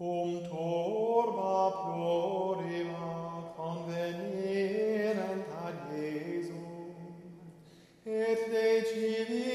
Cum turba plurima convenerant ad Iesum, et de civi